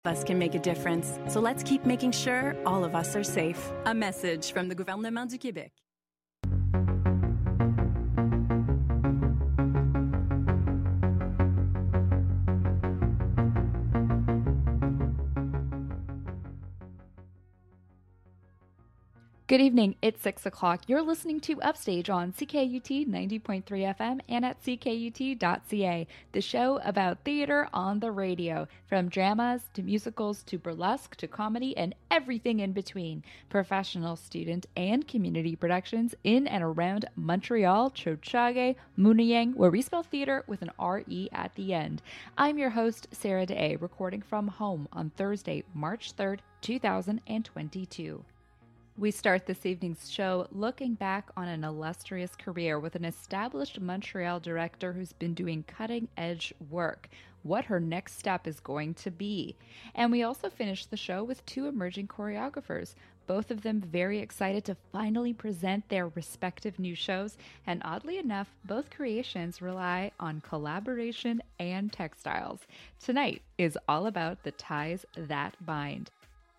Us can make a difference, so let's keep making sure all of us are safe. A message from the Gouvernement du Québec. Good evening, it's 6 o'clock. You're listening to Upstage on CKUT 90.3 FM and at ckut.ca, the show about theater on the radio. From dramas to musicals to burlesque to comedy and everything in between. Professional, student, and community productions in and around Montreal, Tiohtià:ke, Mooniyang, where we spell theater with an R-E at the end. I'm your host, Sarah Day, recording from home on Thursday, March 3rd, 2022. We start this evening's show looking back on an illustrious career with an established Montreal director who's been doing cutting-edge work, what her next step is going to be. And we also finish the show with two emerging choreographers, both of them very excited to finally present their respective new shows, and oddly enough, both creations rely on collaboration and textiles. Tonight is all about the ties that bind.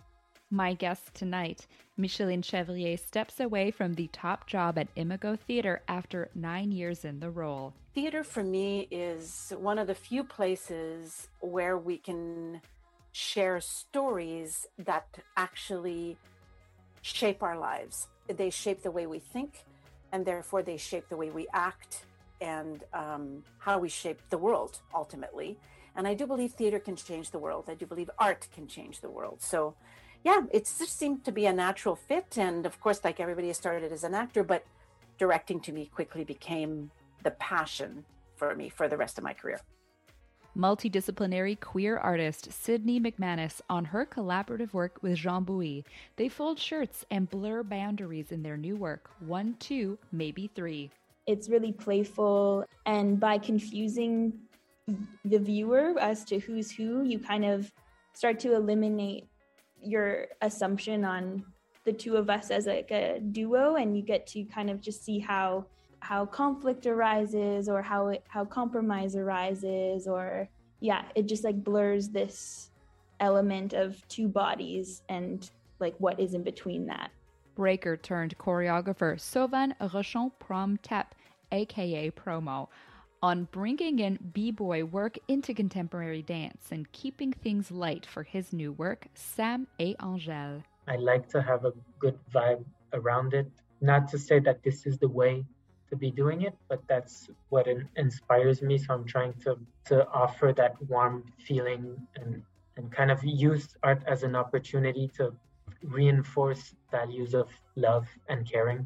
My guest tonight, Micheline Chevrier, steps away from the top job at Imago Theatre after 9 years in the role. Theater for me is one of the few places where we can share stories that actually shape our lives. They shape the way we think, and therefore they shape the way we act and how we shape the world ultimately. And I do believe theater can change the world. I do believe art can change the world. So yeah, it just seemed to be a natural fit. And of course, like everybody, I started as an actor, but directing to me quickly became the passion for me for the rest of my career. Multidisciplinary queer artist Sydney McManus on her collaborative work with Jean Bouy. They fold shirts and blur boundaries in their new work, 1, 2, maybe 3. It's really playful, and by confusing the viewer as to who's who, you kind of start to eliminate your assumption on the two of us as like a duo, and you get to kind of just see how conflict arises or how compromise arises, or it just like blurs this element of two bodies and like what is in between that. Breaker turned choreographer Sovan Rochon Prom Tep, aka Promo, on bringing in b-boy work into contemporary dance and keeping things light for his new work, Sam et Angèle. I like to have a good vibe around it. Not to say that this is the way to be doing it, but that's what inspires me. So I'm trying to offer that warm feeling and kind of use art as an opportunity to reinforce values of love and caring.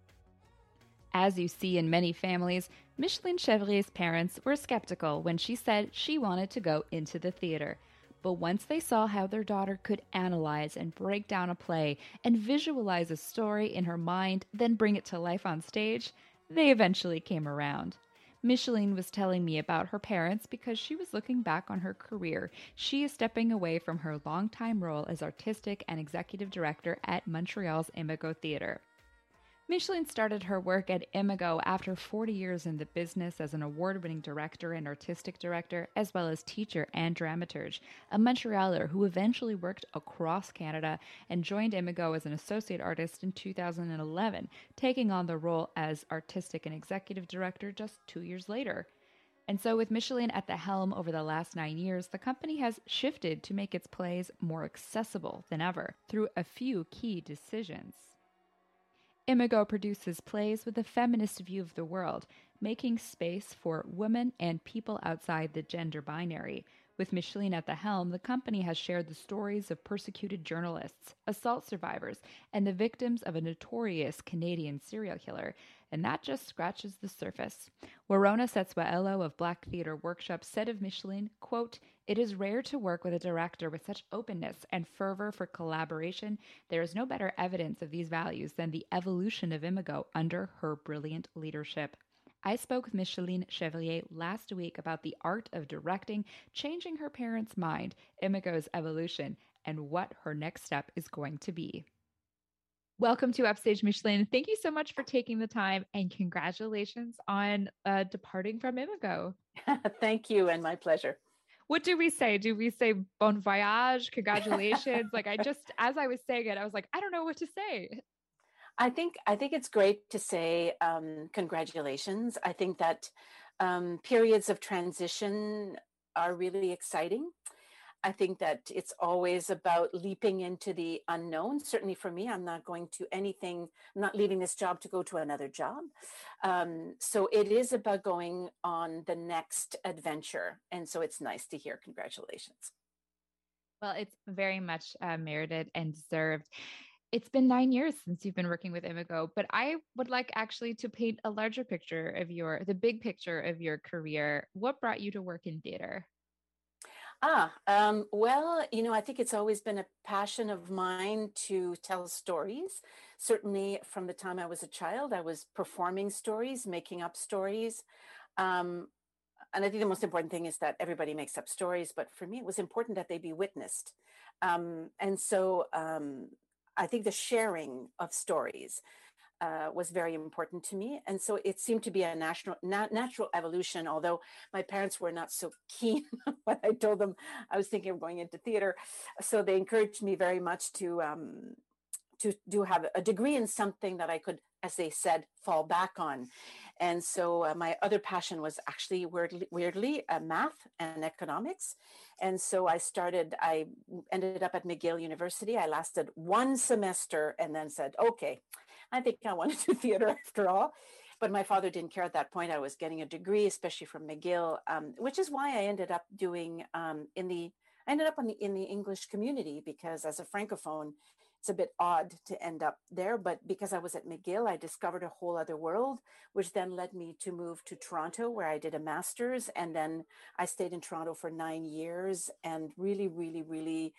As you see in many families, Micheline Chevrier's parents were skeptical when she said she wanted to go into the theater. But once they saw how their daughter could analyze and break down a play and visualize a story in her mind, then bring it to life on stage, they eventually came around. Micheline was telling me about her parents because she was looking back on her career. She is stepping away from her longtime role as artistic and executive director at Montreal's Imago Theatre. Micheline started her work at Imago after 40 years in the business as an award-winning director and artistic director, as well as teacher and dramaturge, a Montrealer who eventually worked across Canada and joined Imago as an associate artist in 2011, taking on the role as artistic and executive director just 2 years later. And so with Micheline at the helm over the last 9 years, the company has shifted to make its plays more accessible than ever through a few key decisions. Imago produces plays with a feminist view of the world, making space for women and people outside the gender binary. With Micheline at the helm, the company has shared the stories of persecuted journalists, assault survivors, and the victims of a notorious Canadian serial killer, and that just scratches the surface. Warona Setsuaelo of Black Theatre Workshop said of Micheline, quote, "It is rare to work with a director with such openness and fervor for collaboration. There is no better evidence of these values than the evolution of Imago under her brilliant leadership." I spoke with Micheline Chevrier last week about the art of directing, changing her parents' mind, Imago's evolution, and what her next step is going to be. Welcome to Upstage, Micheline. Thank you so much for taking the time, and congratulations on departing from Imago. Thank you, and my pleasure. What do we say? Do we say bon voyage, congratulations? Like as I was saying it, I was like, I don't know what to say. I think it's great to say congratulations. I think that periods of transition are really exciting. I think that it's always about leaping into the unknown. Certainly for me, I'm not going to anything, I'm not leaving this job to go to another job. So it is about going on the next adventure. And so it's nice to hear congratulations. Well, it's very much merited and deserved. It's been 9 years since you've been working with Imago, but I would like actually to paint a larger picture of the big picture of your career. What brought you to work in theater? Well, I think it's always been a passion of mine to tell stories. Certainly from the time I was a child, I was performing stories, making up stories. Um, and I think the most important thing is that everybody makes up stories, but for me, it was important that they be witnessed. And so I think the sharing of stories was very important to me. And so it seemed to be a natural evolution, although my parents were not so keen when I told them I was thinking of going into theater. So they encouraged me very much to do have a degree in something that I could, as they said, fall back on. And so my other passion was actually weirdly math and economics. And so I ended up at McGill University. I lasted one semester and then said, okay, I think I want to do theater after all. But my father didn't care at that point. I was getting a degree, especially from McGill, which is why I ended up doing in the English community, because as a Francophone, it's a bit odd to end up there. But because I was at McGill, I discovered a whole other world, which then led me to move to Toronto, where I did a master's. And then I stayed in Toronto for 9 years and really, really, really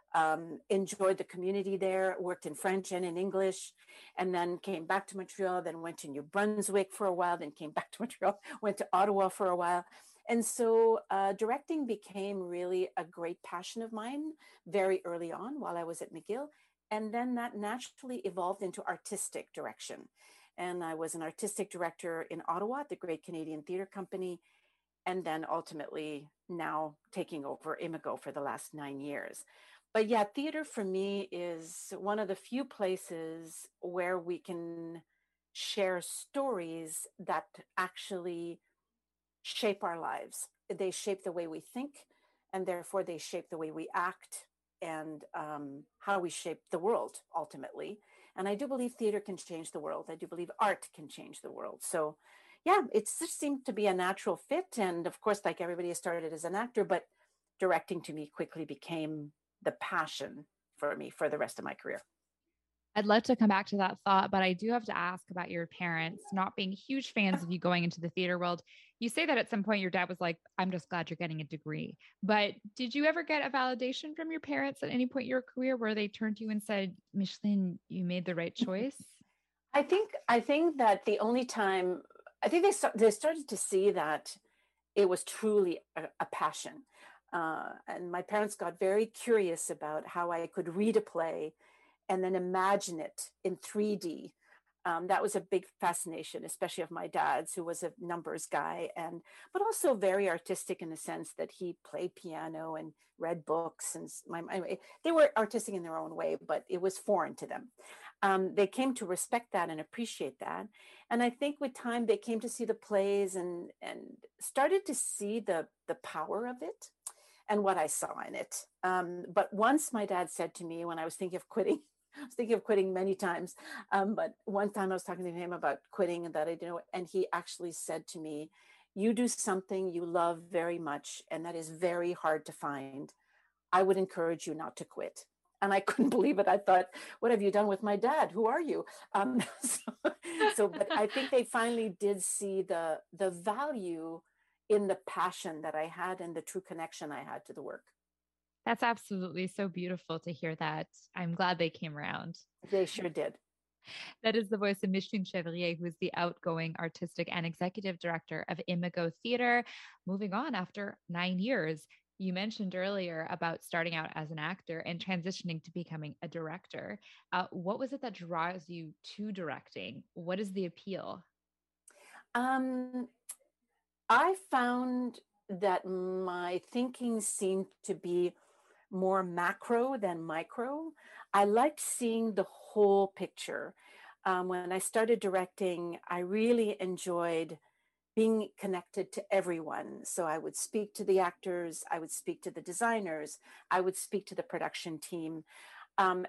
enjoyed the community there, worked in French and in English, and then came back to Montreal, then went to New Brunswick for a while, then came back to Montreal, went to Ottawa for a while. And so directing became really a great passion of mine very early on while I was at McGill. And then that naturally evolved into artistic direction. And I was an artistic director in Ottawa at the Great Canadian Theatre Company, and then ultimately now taking over Imago for the last 9 years. But yeah, theater for me is one of the few places where we can share stories that actually shape our lives. They shape the way we think, and therefore they shape the way we act and how we shape the world ultimately. And I do believe theater can change the world. I do believe art can change the world. So yeah, it just seemed to be a natural fit. And of course, like everybody, has started as an actor, but directing to me quickly became the passion for me for the rest of my career. I'd love to come back to that thought, but I do have to ask about your parents not being huge fans of you going into the theater world. You say that at some point your dad was like, I'm just glad you're getting a degree. But did you ever get a validation from your parents at any point in your career where they turned to you and said, Micheline, you made the right choice? I think that the only time I think they started to see that it was truly a passion. And my parents got very curious about how I could read a play and then imagine it in 3D. That was a big fascination, especially of my dad's, who was a numbers guy, but also very artistic in the sense that he played piano and read books. And they were artistic in their own way, but it was foreign to them. They came to respect that and appreciate that. And I think with time, they came to see the plays and started to see the power of it and what I saw in it. But once my dad said to me when I was thinking of quitting, I was thinking of quitting many times, but one time I was talking to him about quitting and that I didn't know, and he actually said to me, you do something you love very much, and that is very hard to find. I would encourage you not to quit. And I couldn't believe it. I thought, what have you done with my dad? Who are you? But I think they finally did see the value in the passion that I had and the true connection I had to the work. That's absolutely so beautiful to hear that. I'm glad they came around. They sure did. That is the voice of Micheline Chevrier, who is the outgoing artistic and executive director of Imago Theater. Moving on after 9 years, you mentioned earlier about starting out as an actor and transitioning to becoming a director. What was it that draws you to directing? What is the appeal? I found that my thinking seemed to be more macro than micro. I liked seeing the whole picture. When I started directing, I really enjoyed being connected to everyone. So I would speak to the actors, I would speak to the designers, I would speak to the production team. Um,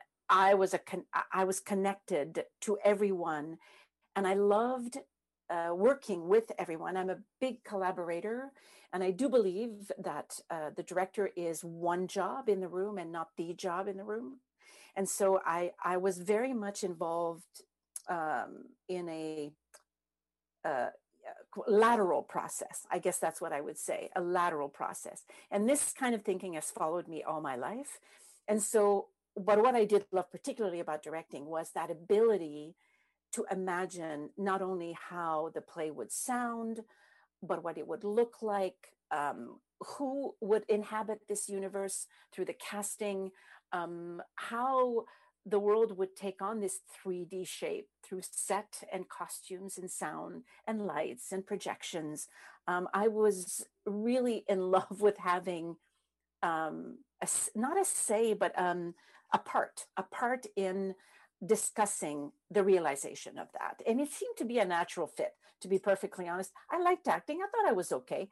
I was connected to everyone, and I loved working with everyone. I'm a big collaborator, and I do believe that the director is one job in the room and not the job in the room. And so I was very much involved in a uh, lateral process. I guess that's what I would say, a lateral process. And this kind of thinking has followed me all my life. And so, but what I did love particularly about directing was that ability to imagine not only how the play would sound, but what it would look like, who would inhabit this universe through the casting, how the world would take on this 3D shape through set and costumes and sound and lights and projections. I was really in love with having not a say, but a part in discussing the realization of that. And it seemed to be a natural fit, to be perfectly honest. I liked acting. I thought I was okay.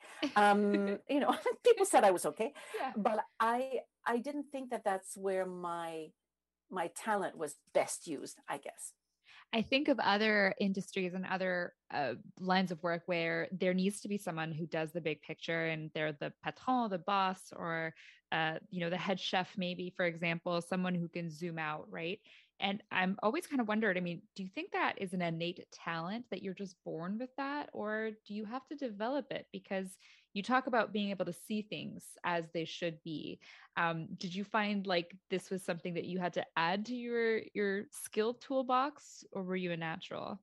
People said I was okay, Yeah. but I didn't think that that's where my talent was best used, I guess. I think of other industries and other lines of work where there needs to be someone who does the big picture, and they're the patron, the boss, or the head chef, maybe, for example, someone who can zoom out, right? And I'm always kind of wondered, I mean, do you think that is an innate talent that you're just born with that, or do you have to develop it? Because you talk about being able to see things as they should be. Did you find like this was something that you had to add to your skill toolbox, or were you a natural?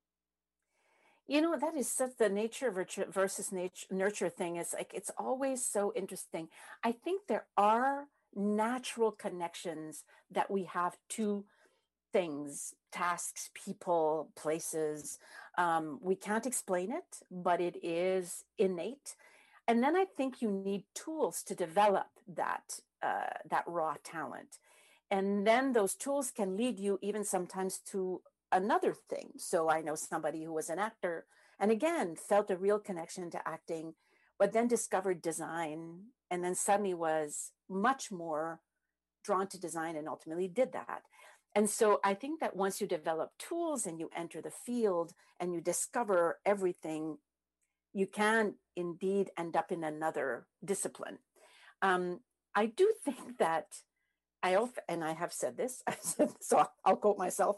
That is such the nature versus nurture thing. Is like it's always so interesting. I think there are natural connections that we have to things, tasks, people, places. We can't explain it, but it is innate. And then I think you need tools to develop that raw talent. And then those tools can lead you even sometimes to another thing. So I know somebody who was an actor and again felt a real connection to acting, but then discovered design and then suddenly was much more drawn to design and ultimately did that. And so I think that once you develop tools and you enter the field and you discover everything, you can indeed end up in another discipline. I do think that and I have said this, so I'll quote myself.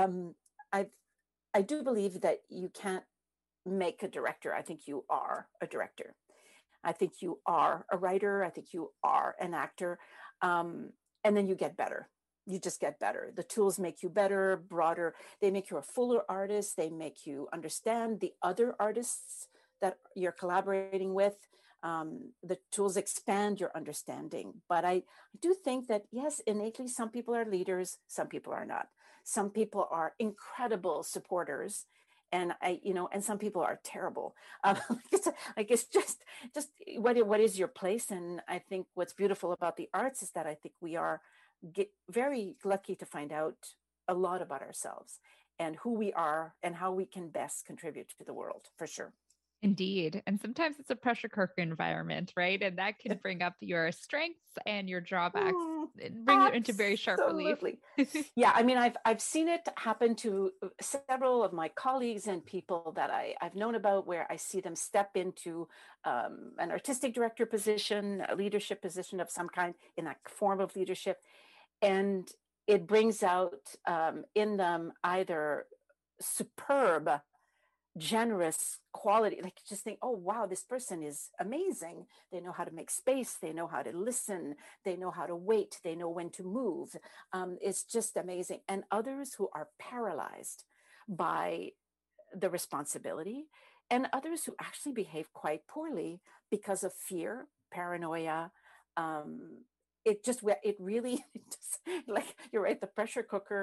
I do believe that you can't make a director. I think you are a director. I think you are a writer. I think you are an actor. And then you get better. You just get better. The tools make you better, broader. They make you a fuller artist. They make you understand the other artists that you're collaborating with. The tools expand your understanding. But I do think that, yes, innately, some people are leaders, some people are not. Some people are incredible supporters. And and some people are terrible. It's just what is your place? And I think what's beautiful about the arts is that I think we are very lucky to find out a lot about ourselves and who we are and how we can best contribute to the world, for sure. Indeed. And sometimes it's a pressure cooker environment, right? And that can bring up your strengths and your drawbacks. It brings it into very sharp relief. Yeah, I mean, I've seen it happen to several of my colleagues and people that I've known about, where I see them step into an artistic director position, a leadership position of some kind, in that form of leadership. And it brings out in them either superb, generous quality, like just think, oh wow, this person is amazing. They know how to make space, they know how to listen, they know how to wait, they know when to move. It's just amazing. And others who are paralyzed by the responsibility, and others who actually behave quite poorly because of fear, paranoia. It really just, like you're right, the pressure cooker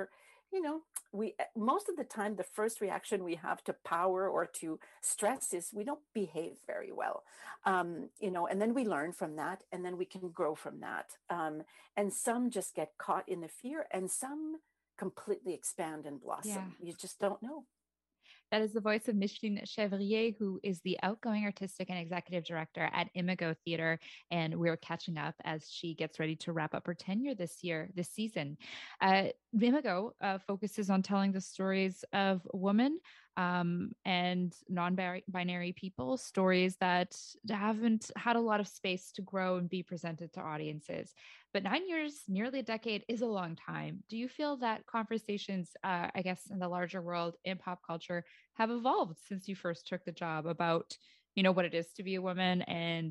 you know, we most of the time the first reaction we have to power or to stress is we don't behave very well, you know, and then we learn from that, and then we can grow from that. And some just get caught in the fear, and some completely expand and blossom. Yeah. You just don't know. That is the voice of Micheline Chevrier, who is the outgoing artistic and executive director at Imago Theater. And we're catching up as she gets ready to wrap up her tenure this season. Imago focuses on telling the stories of women and non-binary people, stories that haven't had a lot of space to grow and be presented to audiences. But 9 years, nearly a decade, is a long time. Do you feel that conversations, I guess, in the larger world, in pop culture, have evolved since you first took the job about, you know, what it is to be a woman and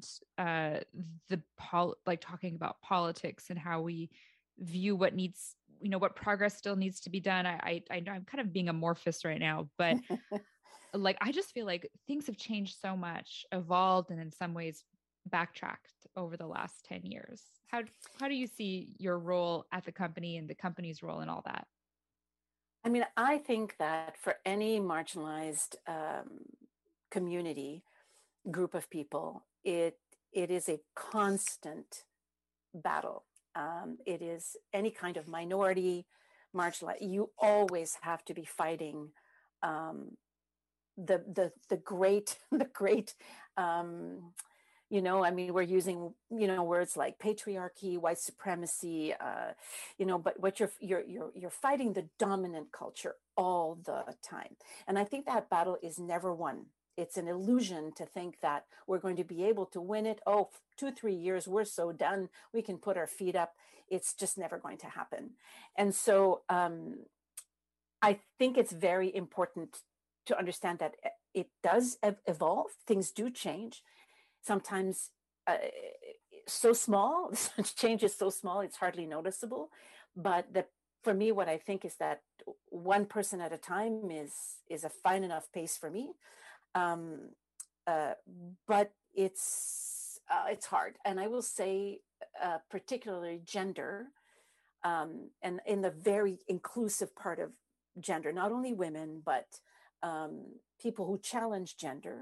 like talking about politics and how we view what needs, you know, what progress still needs to be done? I know I'm kind of being amorphous right now, but like I just feel like things have changed so much, evolved, and in some ways backtracked over the last 10 years. How do you see your role at the company and the company's role in all that? I mean, I think that for any marginalized community, group of people, it is a constant battle. It is any kind of minority, marginalized. You always have to be fighting the great you know, I mean, we're using, you know, words like patriarchy, white supremacy, you know, but what you're fighting the dominant culture all the time. And I think that battle is never won. It's an illusion to think that we're going to be able to win it. Oh, 2-3 years, we're so done. We can put our feet up. It's just never going to happen. And so I think it's very important to understand that it does evolve. Things do change. Sometimes so small, change is so small, it's hardly noticeable. But for me, what I think is that one person at a time is a fine enough pace for me. But it's hard. And I will say, particularly gender, and in the very inclusive part of gender, not only women, but people who challenge gender,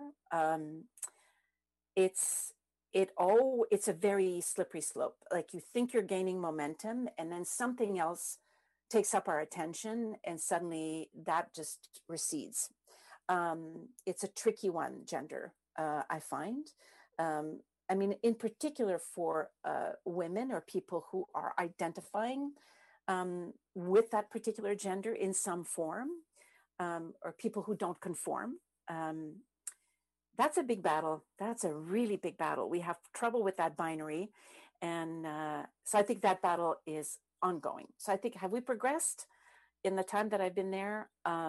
it's a very slippery slope. Like you think you're gaining momentum, and then something else takes up our attention, and suddenly that just recedes. It's a tricky one, gender, I find. I mean, in particular for women or people who are identifying with that particular gender in some form, or people who don't conform. That's a big battle. That's a really big battle. We have trouble with that binary. And so I think that battle is ongoing. So I think, have we progressed in the time that I've been there?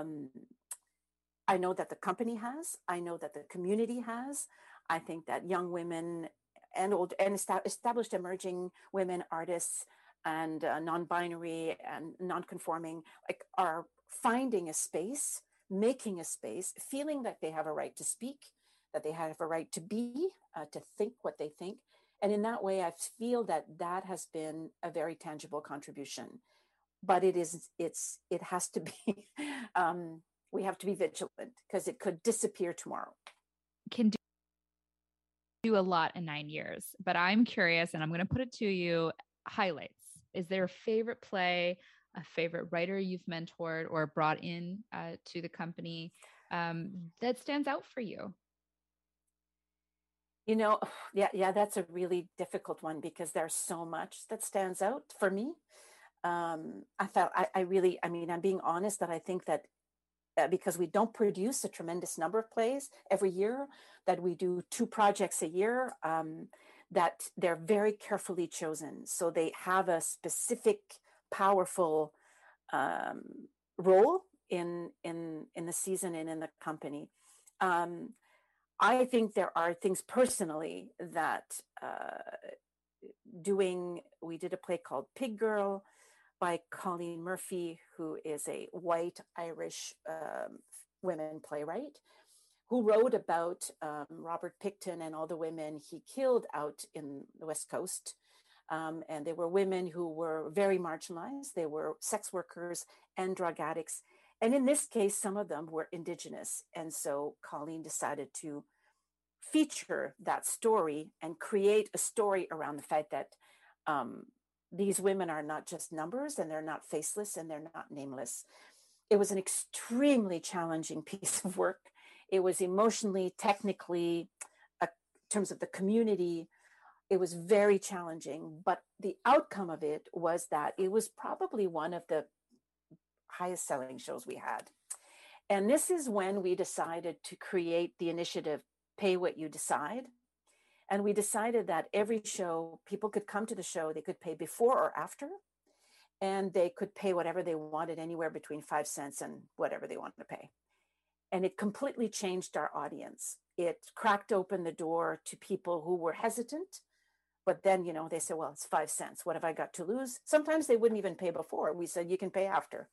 I know that the company has. I know that the community has. I think that young women and old and established emerging women artists and non-binary and non-conforming are finding a space, making a space, feeling that they have a right to speak, that they have a right to be, to think what they think. And in that way, I feel that has been a very tangible contribution. But it has to be, we have to be vigilant because it could disappear tomorrow. Can do a lot in 9 years, but I'm curious, and I'm going to put it to you, highlights. Is there a favorite play, a favorite writer you've mentored or brought in to the company that stands out for you? You know, yeah, that's a really difficult one because there's so much that stands out for me. I mean, I'm being honest that I think that because we don't produce a tremendous number of plays every year, that we do 2 projects a year, that they're very carefully chosen. So they have a specific, powerful role in the season and in the company. I think there are things personally that we did a play called Pig Girl by Colleen Murphy, who is a white Irish women playwright, who wrote about Robert Picton and all the women he killed out in the West Coast And they were women who were very marginalized. They were sex workers and drug addicts. And in this case, some of them were Indigenous. And so Colleen decided to feature that story and create a story around the fact that these women are not just numbers, and they're not faceless, and they're not nameless. It was an extremely challenging piece of work. It was emotionally, technically, in terms of the community, it was very challenging. But the outcome of it was that it was probably one of the highest selling shows we had. And this is when we decided to create the initiative, Pay What You Decide. And we decided that every show, people could come to the show, they could pay before or after, and they could pay whatever they wanted, anywhere between 5 cents and whatever they wanted to pay. And it completely changed our audience. It cracked open the door to people who were hesitant, but then, you know, they said, well, it's 5 cents. What have I got to lose? Sometimes they wouldn't even pay before. We said, you can pay after.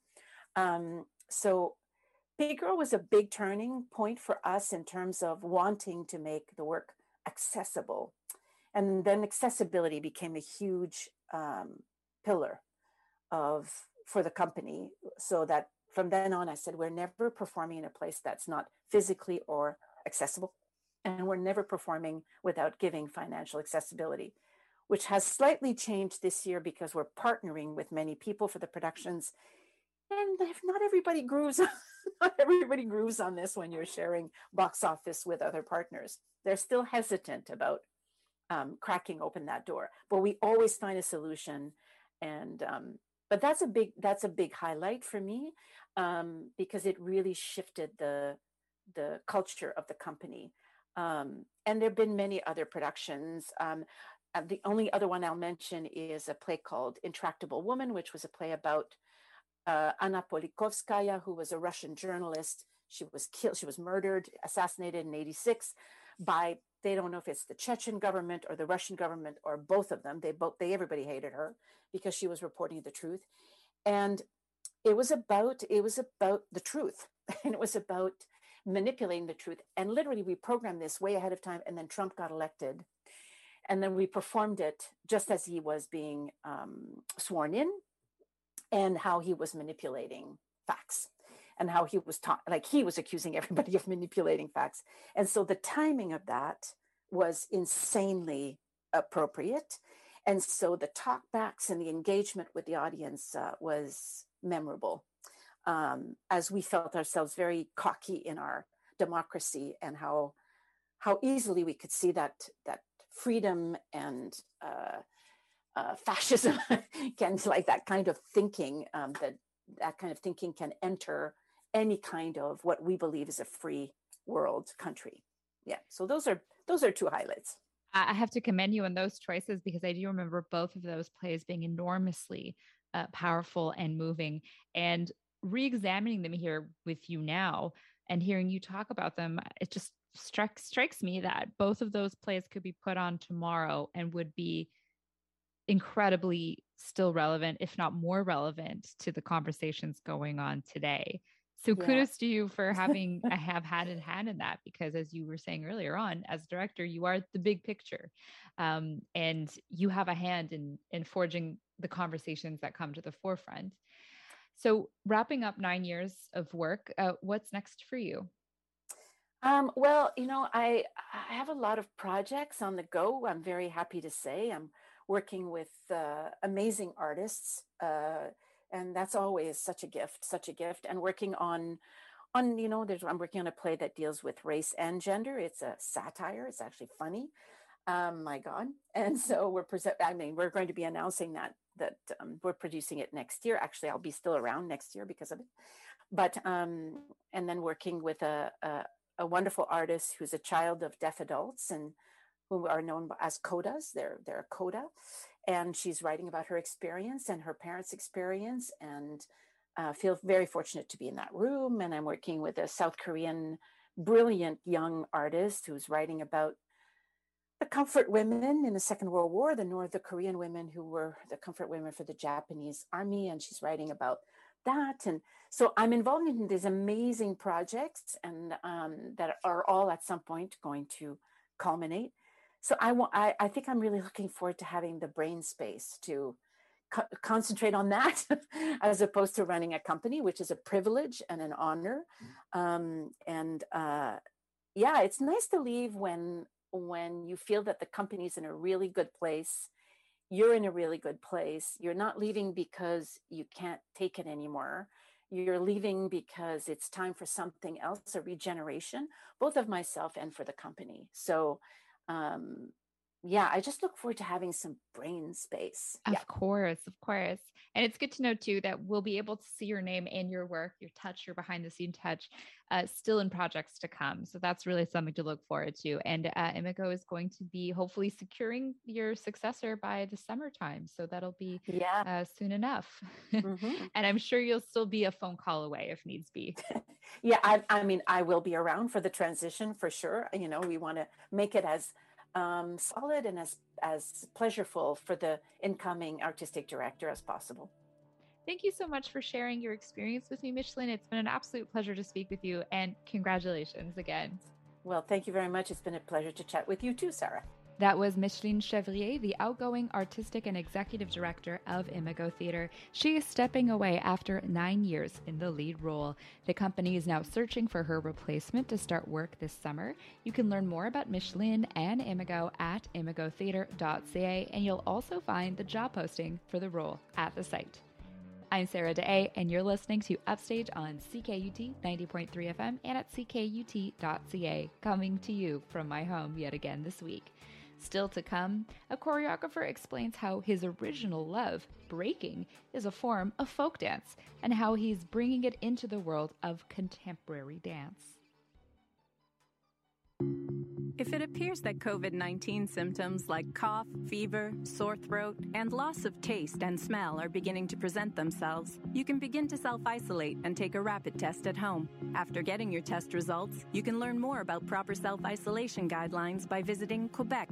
So Big Girl was a big turning point for us in terms of wanting to make the work accessible. And then accessibility became a huge pillar for the company, so that from then on, I said, we're never performing in a place that's not physically or accessible. And we're never performing without giving financial accessibility, which has slightly changed this year because we're partnering with many people for the productions. And if not everybody grooves, not everybody grooves on this when you're sharing box office with other partners. They're still hesitant about cracking open that door, but we always find a solution. And but that's a big highlight for me, because it really shifted the culture of the company. And there have been many other productions. The only other one I'll mention is a play called Intractable Woman, which was a play about Anna Politkovskaya, who was a Russian journalist. She was killed. She was murdered, assassinated in '86 by, they don't know if it's the Chechen government or the Russian government or both of them. Everybody hated her because she was reporting the truth. And it was about the truth. And it was about manipulating the truth. And literally we programmed this way ahead of time. And then Trump got elected. And then we performed it just as he was being sworn in, and how he was manipulating facts, and how he was he was accusing everybody of manipulating facts. And so the timing of that was insanely appropriate. And so the talkbacks and the engagement with the audience was memorable, as we felt ourselves very cocky in our democracy, and how easily we could see that freedom and fascism can, like that kind of thinking, that kind of thinking can enter any kind of what we believe is a free world country. Yeah. So those are two highlights. I have to commend you on those choices, because I do remember both of those plays being enormously powerful and moving. And re-examining them here with you now and hearing you talk about them, it just strikes me that both of those plays could be put on tomorrow and would be incredibly still relevant, if not more relevant, to the conversations going on today. So kudos to you for have had a hand in that, because as you were saying earlier on, as director, you are the big picture, and you have a hand in forging the conversations that come to the forefront. So wrapping up 9 years of work, what's next for you? Well, I have a lot of projects on the go. I'm very happy to say I'm working with amazing artists, and that's always such a gift. And working on I'm working on a play that deals with race and gender. It's a satire. It's actually funny. My God. And so we're going to be announcing that we're producing it next year. Actually, I'll be still around next year because of it. But and then working with a wonderful artist who's a child of deaf adults and who are known as CODAs. They're a CODA, and she's writing about her experience and her parents' experience, and feel very fortunate to be in that room. And I'm working with a South Korean brilliant young artist who's writing about the comfort women in the Second World War, the Korean women who were the comfort women for the Japanese army, and she's writing about that. And so I'm involved in these amazing projects, and that are all at some point going to culminate. So I think I'm really looking forward to having the brain space to concentrate on that as opposed to running a company, which is a privilege and an honor. Yeah, it's nice to leave when you feel that the company's in a really good place. You're in a really good place. You're not leaving because you can't take it anymore. You're leaving because it's time for something else, a regeneration, both of myself and for the company. So, yeah, I just look forward to having some brain space. Of course. And it's good to know too that we'll be able to see your name and your work, your touch, your behind the scene touch, still in projects to come. So that's really something to look forward to. And Imigo is going to be hopefully securing your successor by the summertime. So that'll be soon enough. Mm-hmm. And I'm sure you'll still be a phone call away if needs be. Yeah, I mean, I will be around for the transition for sure. You know, we want to make it as solid and as pleasurable for the incoming artistic director as possible. Thank you so much for sharing your experience with me, Micheline. It's been an absolute pleasure to speak with you, and congratulations again. Well, thank you very much. It's been a pleasure to chat with you too, Sarah. That was Micheline Chevrier, the outgoing artistic and executive director of Imigo Theatre. She is stepping away after 9 years in the lead role. The company is now searching for her replacement to start work this summer. You can learn more about Micheline and Imigo at imigotheatre.ca, and you'll also find the job posting for the role at the site. I'm Sarah Day, and you're listening to Upstage on CKUT 90.3 FM and at ckut.ca, coming to you from my home yet again this week. Still to come, a choreographer explains how his original love, breaking, is a form of folk dance, and how he's bringing it into the world of contemporary dance. If it appears that COVID-19 symptoms like cough, fever, sore throat, and loss of taste and smell are beginning to present themselves, you can begin to self-isolate and take a rapid test at home. After getting your test results, you can learn more about proper self-isolation guidelines by visiting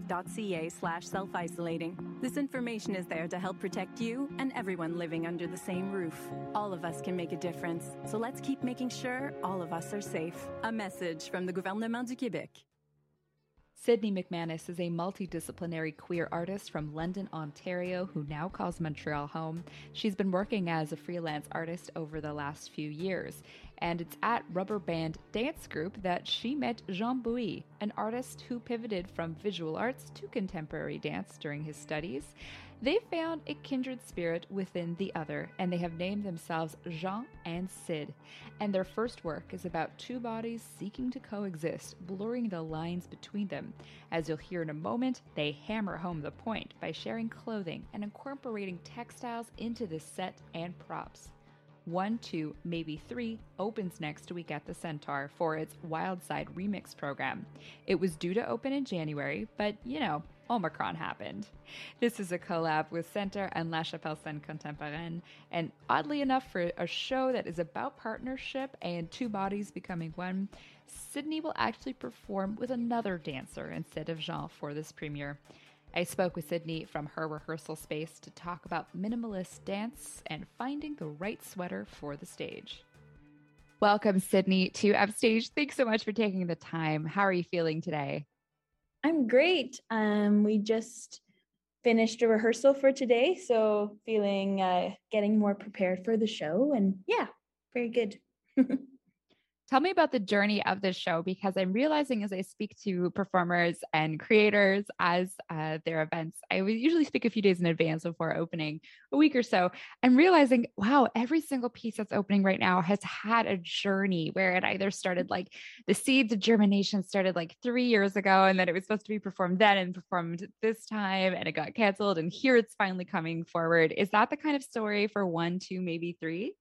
quebec.ca/self-isolating. This information is there to help protect you and everyone living under the same roof. All of us can make a difference, so let's keep making sure all of us are safe. A message from the Gouvernement du Québec. Sydney McManus is a multidisciplinary queer artist from London, Ontario, who now calls Montreal home. She's been working as a freelance artist over the last few years, and it's at Rubber Band Dance Group that she met Jean Bouy, an artist who pivoted from visual arts to contemporary dance during his studies. They found a kindred spirit within the other, and they have named themselves Jean and Sid. And their first work is about two bodies seeking to coexist, blurring the lines between them. As you'll hear in a moment, they hammer home the point by sharing clothing and incorporating textiles into the set and props. 1, 2, maybe 3 opens next week at the Centaur for its Wildside Remix program. It was due to open in January, but Omicron happened. This is a collab with Centaur and La Chapelle Scène Contemporaine, and oddly enough, for a show that is about partnership and two bodies becoming one, Sydney will actually perform with another dancer instead of Jean for this premiere. I spoke with Sydney from her rehearsal space to talk about minimalist dance and finding the right sweater for the stage. Welcome, Sydney, to Upstage. Thanks so much for taking the time. How are you feeling today? I'm great. We just finished a rehearsal for today, so feeling getting more prepared for the show, and yeah, very good. Tell me about the journey of this show, because I'm realizing as I speak to performers and creators as their events, I usually speak a few days in advance before opening, a week or so. I'm realizing, wow, every single piece that's opening right now has had a journey where it either started like the seeds of germination started like 3 years ago, and then it was supposed to be performed then and performed this time, and it got canceled, and here it's finally coming forward. Is that the kind of story for 1, 2, maybe 3?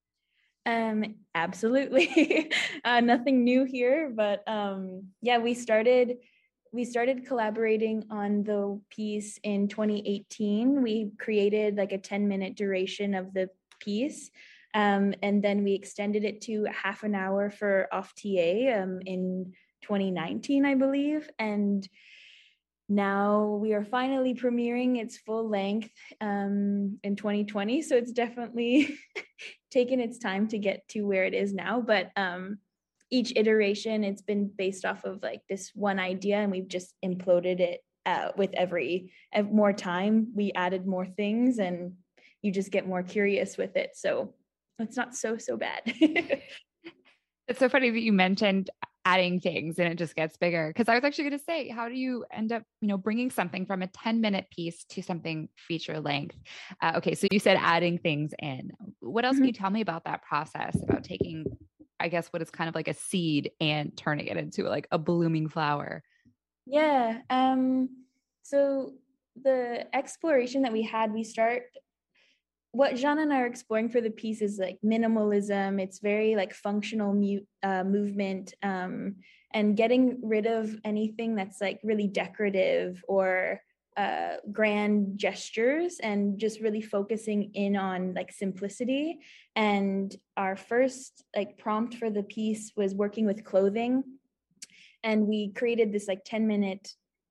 Absolutely. Nothing new here, but yeah, we started collaborating on the piece in 2018. We created like a 10-minute duration of the piece, and then we extended it to half an hour for Off TA in 2019, I believe, and now we are finally premiering its full length in 2020. So it's definitely taken its time to get to where it is now. But each iteration, it's been based off of like this one idea, and we've just imploded it with every more time, we added more things, and you just get more curious with it. So it's not so bad. It's so funny that you mentioned adding things and it just gets bigger. Because I was actually going to say, how do you end up, bringing something from a 10-minute piece to something feature length? Okay, so you said adding things in. What else can you tell me about that process, about taking, I guess, what is kind of like a seed and turning it into like a blooming flower? Yeah. So the exploration that we had, what Jean and I are exploring for the piece is like minimalism. It's very like functional movement, and getting rid of anything that's like really decorative or grand gestures, and just really focusing in on like simplicity. And our first like prompt for the piece was working with clothing, and we created this like 10-minute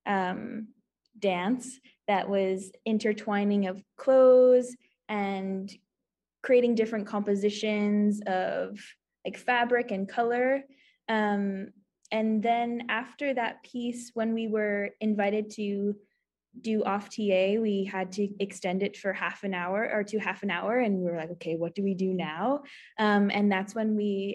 dance that was intertwining of clothes and creating different compositions of like fabric and color. And then after that piece, when we were invited to do off TA, we had to extend it for half an hour, and we were like, okay, what do we do now? And that's when we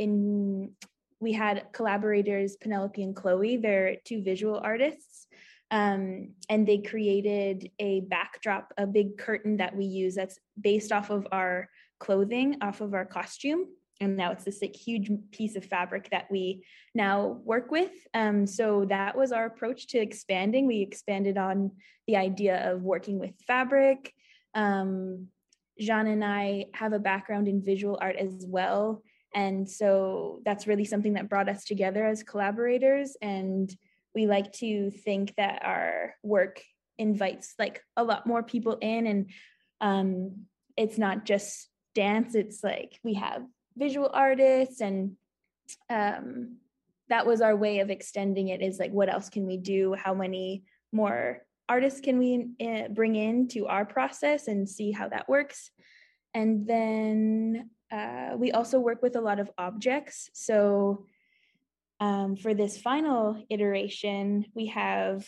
had collaborators, Penelope and Chloe. They're two visual artists. And they created a backdrop, a big curtain that we use that's based off of our clothing, off of our costume. And now it's this like huge piece of fabric that we now work with. So that was our approach to expanding. We expanded on the idea of working with fabric. Jean and I have a background in visual art as well. And so that's really something that brought us together as collaborators. And we like to think that our work invites like a lot more people in, and it's not just dance. It's like we have visual artists, and that was our way of extending it, is like, what else can we do? How many more artists can we bring into our process, and see how that works? And then we also work with a lot of objects. So for this final iteration, we have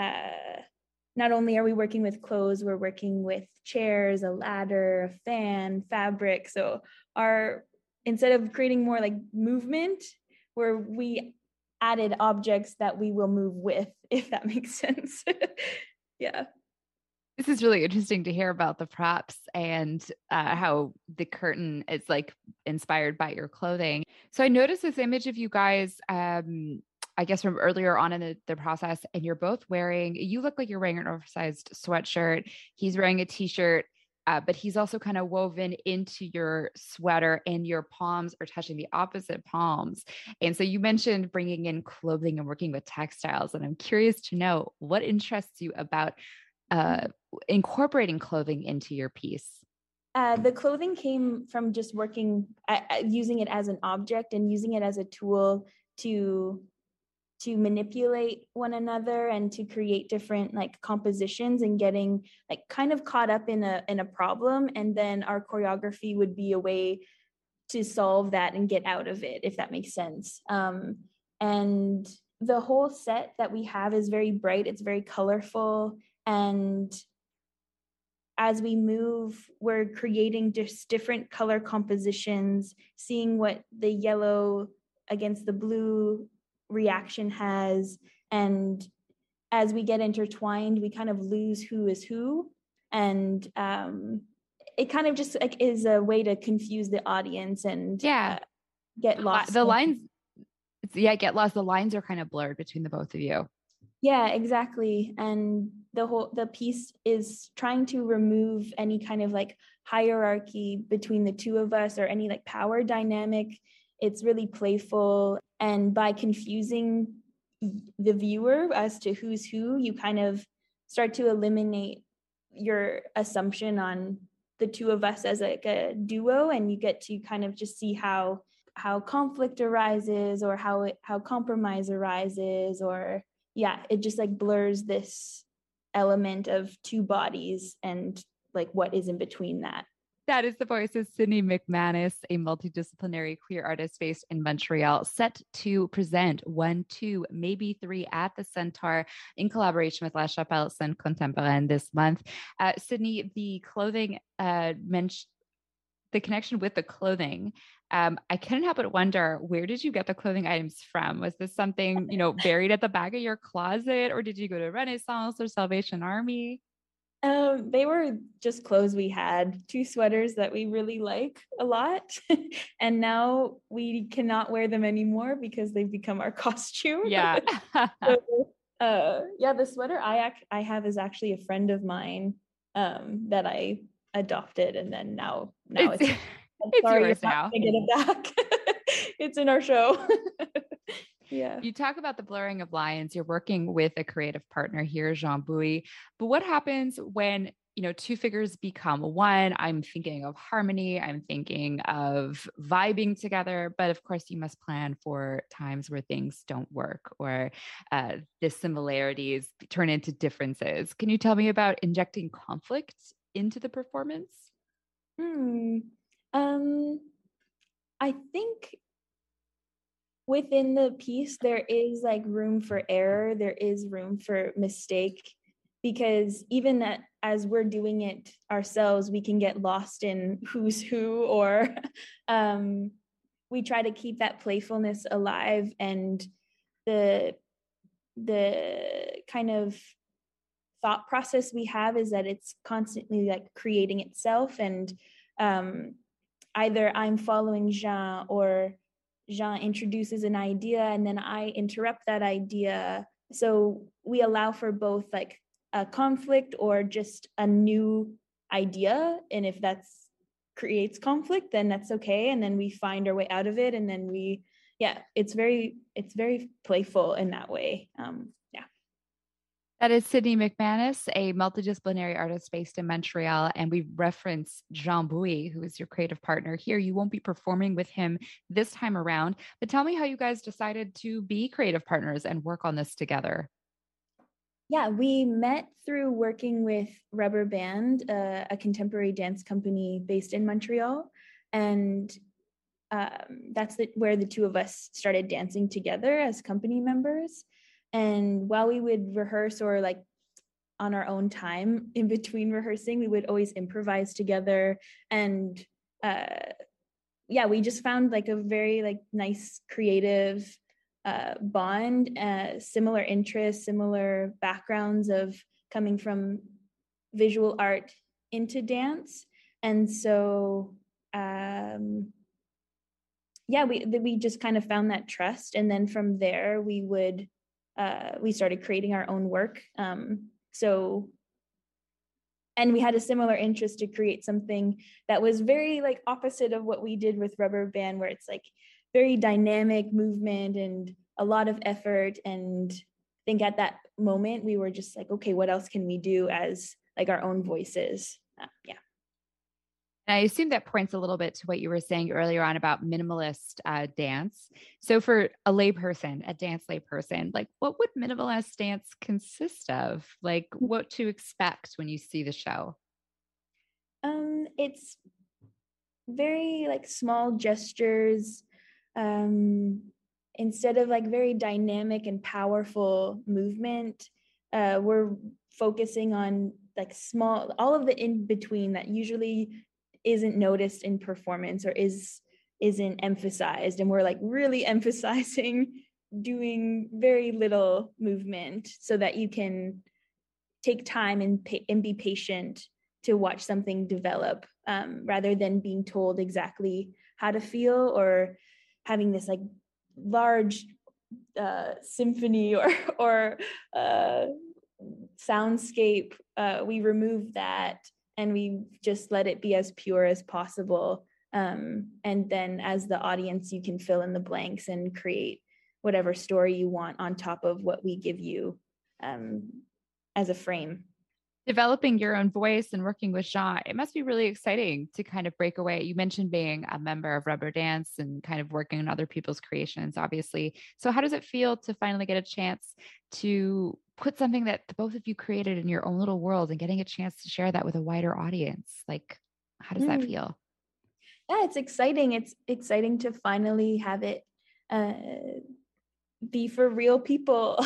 not only are we working with clothes, we're working with chairs, a ladder, a fan, fabric. So instead of creating more like movement, we added objects that we will move with, if that makes sense. Yeah. This is really interesting to hear about the props and how the curtain is like inspired by your clothing. So I noticed this image of you guys, I guess from earlier on in the process, and you look like you're wearing an oversized sweatshirt. He's wearing a t-shirt, but he's also kind of woven into your sweater, and your palms are touching the opposite palms. And so you mentioned bringing in clothing and working with textiles. And I'm curious to know what interests you about incorporating clothing into your piece. The clothing came from just working, using it as an object and using it as a tool to manipulate one another and to create different like compositions, and getting like kind of caught up in a problem. And then our choreography would be a way to solve that and get out of it, if that makes sense. And the whole set that we have is very bright. It's very colorful. And as we move, we're creating just different color compositions, seeing what the yellow against the blue reaction has. And as we get intertwined, we kind of lose who is who. And it kind of just like is a way to confuse the audience and get lost. Get lost. The lines are kind of blurred between the both of you. Yeah, exactly. And the piece is trying to remove any kind of like hierarchy between the two of us, or any like power dynamic. It's really playful. And by confusing the viewer as to who's who, you kind of start to eliminate your assumption on the two of us as like a duo, and you get to kind of just see how conflict arises, or how compromise arises, or it just like blurs this element of two bodies and like what is in between that. That is the voice of Sydney McManus, a multidisciplinary queer artist based in Montreal, set to present 1, 2, maybe 3 at the Centaur in collaboration with La Chapelle Scène Contemporaine this month. Sydney, the clothing the connection with the clothing. I couldn't help but wonder, where did you get the clothing items from? Was this something, buried at the back of your closet, or did you go to Renaissance or Salvation Army? They were just clothes we had, 2 sweaters that we really like a lot. And now we cannot wear them anymore because they've become our costume. Yeah. The sweater I have is actually a friend of mine that I adopted, and then now it's yours now. Get it back. It's in our show. Yeah. You talk about the blurring of lines. You're working with a creative partner here, Jean Bouy. But what happens when, 2 figures become one? I'm thinking of harmony. I'm thinking of vibing together. But of course, you must plan for times where things don't work, or the similarities turn into differences. Can you tell me about injecting conflict into the performance? I think within the piece, there is like room for error. There is room for mistake, because even that as we're doing it ourselves, we can get lost in who's who, or we try to keep that playfulness alive, and the kind of thought process we have is that it's constantly like creating itself, and either I'm following Jean, or Jean introduces an idea and then I interrupt that idea. So we allow for both like a conflict or just a new idea. And if that's creates conflict, then that's okay. And then we find our way out of it. And then it's very playful in that way. That is Sydney McManus, a multidisciplinary artist based in Montreal. And we reference Jean Bouy, who is your creative partner here. You won't be performing with him this time around, but tell me how you guys decided to be creative partners and work on this together. Yeah, we met through working with Rubber Band, a contemporary dance company based in Montreal. And that's where the 2 of us started dancing together as company members. And while we would rehearse, or like on our own time in between rehearsing, we would always improvise together. And we just found like a very like nice creative bond, similar interests, similar backgrounds of coming from visual art into dance. And so we just kind of found that trust. And then from there we started creating our own work. And we had a similar interest to create something that was very like opposite of what we did with Rubber Band, where it's like very dynamic movement and a lot of effort. And I think at that moment we were just like, okay, what else can we do as like our own voices? And I assume that points a little bit to what you were saying earlier on about minimalist dance. So for a dance layperson, like what would minimalist dance consist of? Like what to expect when you see the show? It's very like small gestures. Instead of like very dynamic and powerful movement, we're focusing on like small, all of the in between that usually isn't noticed in performance or isn't emphasized, and we're like really emphasizing doing very little movement so that you can take time and be patient to watch something develop, rather than being told exactly how to feel or having this like large symphony or soundscape. We remove that and we just let it be as pure as possible. And then as the audience, you can fill in the blanks and create whatever story you want on top of what we give you as a frame. Developing your own voice and working with Jean, it must be really exciting to kind of break away. You mentioned being a member of Rubber Dance and kind of working on other people's creations, obviously. So how does it feel to finally get a chance to put something that the both of you created in your own little world and getting a chance to share that with a wider audience? Like, How does that feel? Yeah, it's exciting. It's exciting to finally have it be for real people.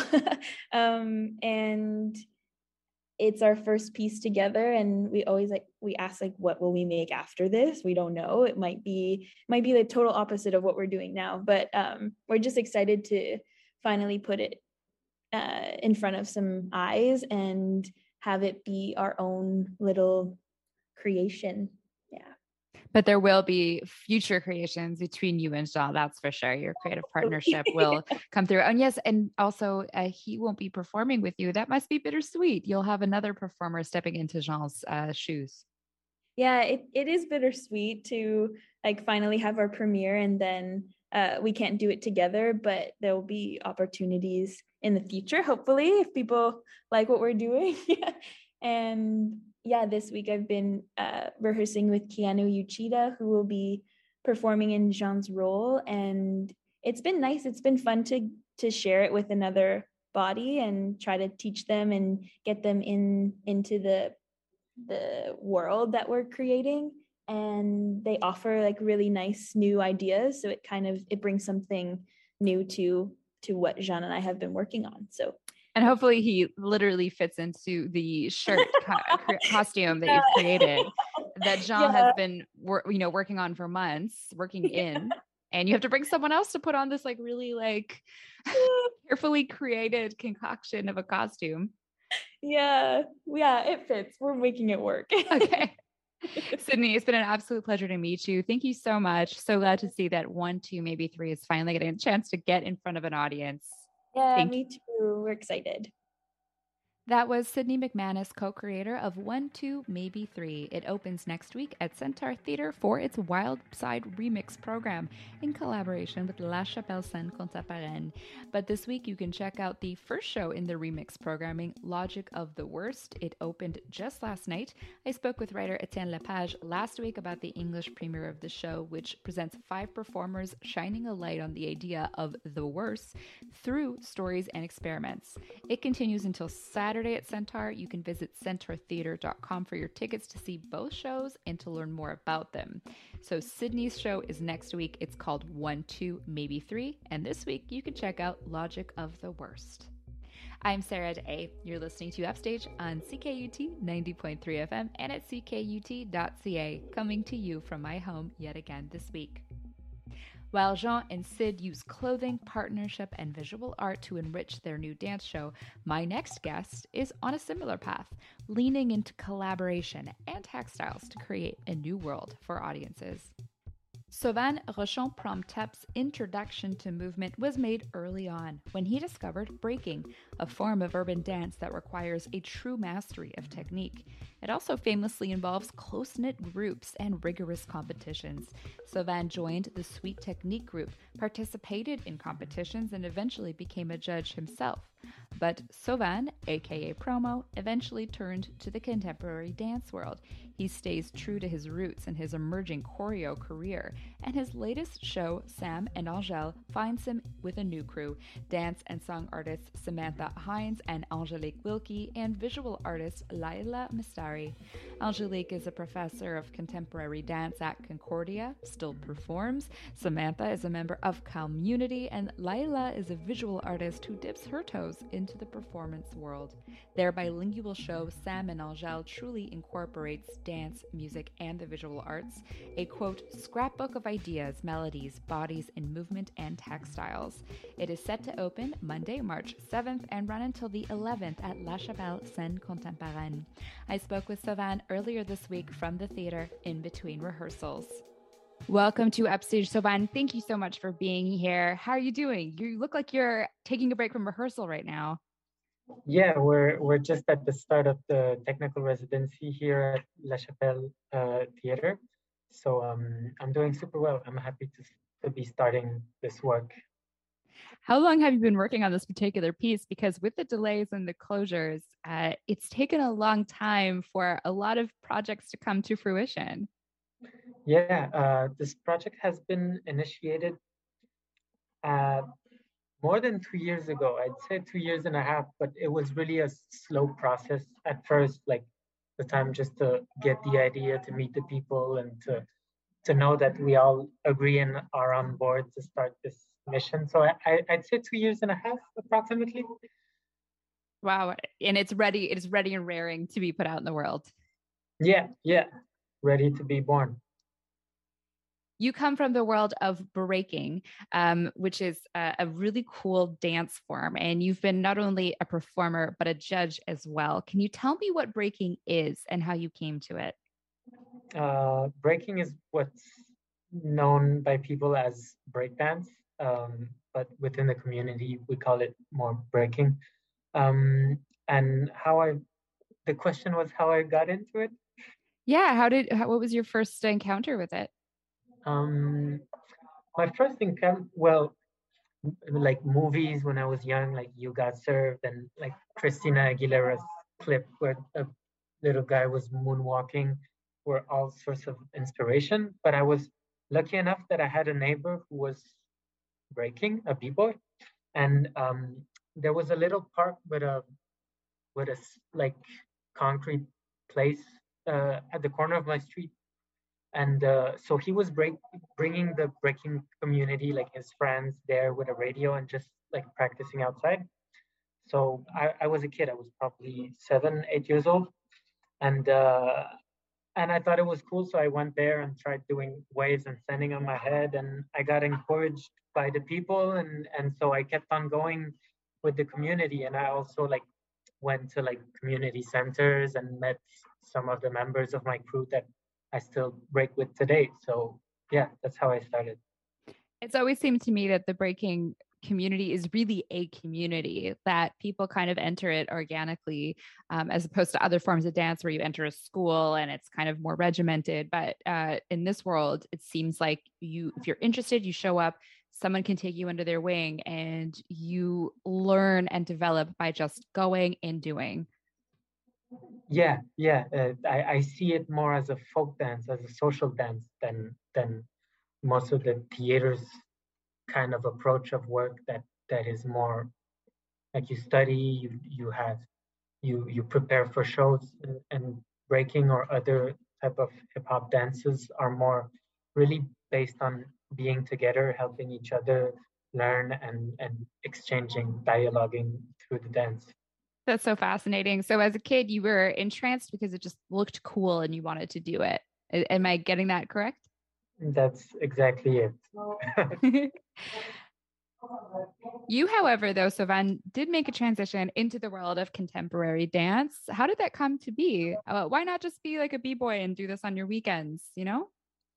And it's our first piece together, and we ask what will we make after this. We don't know. It might be the total opposite of what we're doing now, but we're just excited to finally put it in front of some eyes and have it be our own little creation. Yeah. But there will be future creations between you and Jean, that's for sure. Your creative partnership will come through. And yes, and also he won't be performing with you. That must be bittersweet. You'll have another performer stepping into Jean's shoes. Yeah, it is bittersweet to finally have our premiere, and then we can't do it together, but there will be opportunities in the future, hopefully, if people like what we're doing. And yeah, this week I've been rehearsing with Keanu Uchida, who will be performing in Jean's role, and it's been nice. It's been fun to share it with another body and try to teach them and get them into the world that we're creating. And they offer really nice new ideas, so it brings something new to what Jean and I have been working on. So, and hopefully he literally fits into the shirt costume that you've created, that Jean has been working on for months, and you have to bring someone else to put on this really carefully created concoction of a costume. Yeah, it fits. We're making it work. Okay. Sydney, it's been an absolute pleasure to meet you. Thank you so much. So glad to see that 1, 2, maybe 3 is finally getting a chance to get in front of an audience. Yeah, me too. We're excited. That was Sydney McManus, co-creator of 1, 2, maybe 3. It opens next week at Centaur Theatre for its Wild Side Remix program in collaboration with La Chapelle Scène Contemporaine. But this week you can check out the first show in the remix programming, Logic of the Worst. It opened just last night. I spoke with writer Etienne Lepage last week about the English premiere of the show, which presents 5 performers shining a light on the idea of the worst through stories and experiments. It continues until Saturday at Centaur. You can visit centaurtheatre.com for your tickets to see both shows and to learn more about them. So Sydney's show is next week. It's called 1, 2, maybe 3. And this week you can check out Logic of the Worst. I'm Sarah Day. You're listening to Upstage on CKUT 90.3 FM and at ckut.ca, coming to you from my home yet again this week. While Jean and Sid use clothing, partnership, and visual art to enrich their new dance show, my next guest is on a similar path, leaning into collaboration and textiles to create a new world for audiences. Sauvin Rochon-Promtep's introduction to movement was made early on when he discovered breaking, a form of urban dance that requires a true mastery of technique. It also famously involves close-knit groups and rigorous competitions. Sauvin joined the Sweet Technique group, participated in competitions, and eventually became a judge himself. But Sauvin, aka Promo, eventually turned to the contemporary dance world. He stays true to his roots in his emerging choreo career, and his latest show, Sam and Angèle, finds him with a new crew, dance and song artists Samantha Hines and Angelique Wilkie, and visual artist Laila Mistari. Angelique is a professor of contemporary dance at Concordia, still performs. Samantha is a member of Calmunity, and Laila is a visual artist who dips her toes into the performance world. Their bilingual show, Sam and Angèle, truly incorporates dance, music, and the visual arts, a, quote, scrapbook of ideas, melodies, bodies, in movement and textiles. It is set to open Monday, March 7th and run until the 11th at La Chapelle Scène Contemporaine. I spoke with Sauvin earlier this week from the theater in between rehearsals. Welcome to Upstage, Sauvin. Thank you so much for being here. How are you doing? You look like you're taking a break from rehearsal right now. Yeah, we're just at the start of the technical residency here at La Chapelle Theatre. So I'm doing super well. I'm happy to be starting this work. How long have you been working on this particular piece? Because with the delays and the closures, it's taken a long time for a lot of projects to come to fruition. Yeah, this project has been initiated more than 2 years ago. I'd say 2.5 years, but it was really a slow process at first. Like the time just to get the idea, to meet the people, and to know that we all agree and are on board to start this mission. So I'd say 2 years and a half approximately. Wow. And it's ready and raring to be put out in the world. Yeah, ready to be born. You come from the world of breaking, which is a really cool dance form. And you've been not only a performer, but a judge as well. Can you tell me what breaking is and how you came to it? Breaking is what's known by people as breakdance, but within the community, we call it more breaking. And the question was how I got into it. Yeah. What was your first encounter with it? My first encounter, well, like movies when I was young, like You Got Served and like Christina Aguilera's clip where a little guy was moonwalking were all sorts of inspiration. But I was lucky enough that I had a neighbor who was breaking, a b-boy, and there was a little park with a like concrete place at the corner of my street. And so he was bringing the breaking community, like his friends, there with a radio and just like practicing outside. So I was a kid. I was probably 7, 8 years old, and I thought it was cool. So I went there and tried doing waves and standing on my head, and I got encouraged by the people, and so I kept on going with the community. And I also like went to like community centers and met some of the members of my crew that I still break with today. So yeah, that's how I started. It's always seemed to me that the breaking community is really a community, that people kind of enter it organically, as opposed to other forms of dance where you enter a school and it's kind of more regimented. But in this world, it seems like if you're interested, you show up, someone can take you under their wing, and you learn and develop by just going and doing. Yeah. I see it more as a folk dance, as a social dance than most of the theater's kind of approach of work that is more like you study, you prepare for shows, and breaking or other type of hip hop dances are more really based on being together, helping each other learn and exchanging, dialoguing through the dance. That's so fascinating. So as a kid, you were entranced because it just looked cool and you wanted to do it. Am I getting that correct? That's exactly it. You, however, though, Sovan, did make a transition into the world of contemporary dance. How did that come to be? Why not just be like a b-boy and do this on your weekends, you know?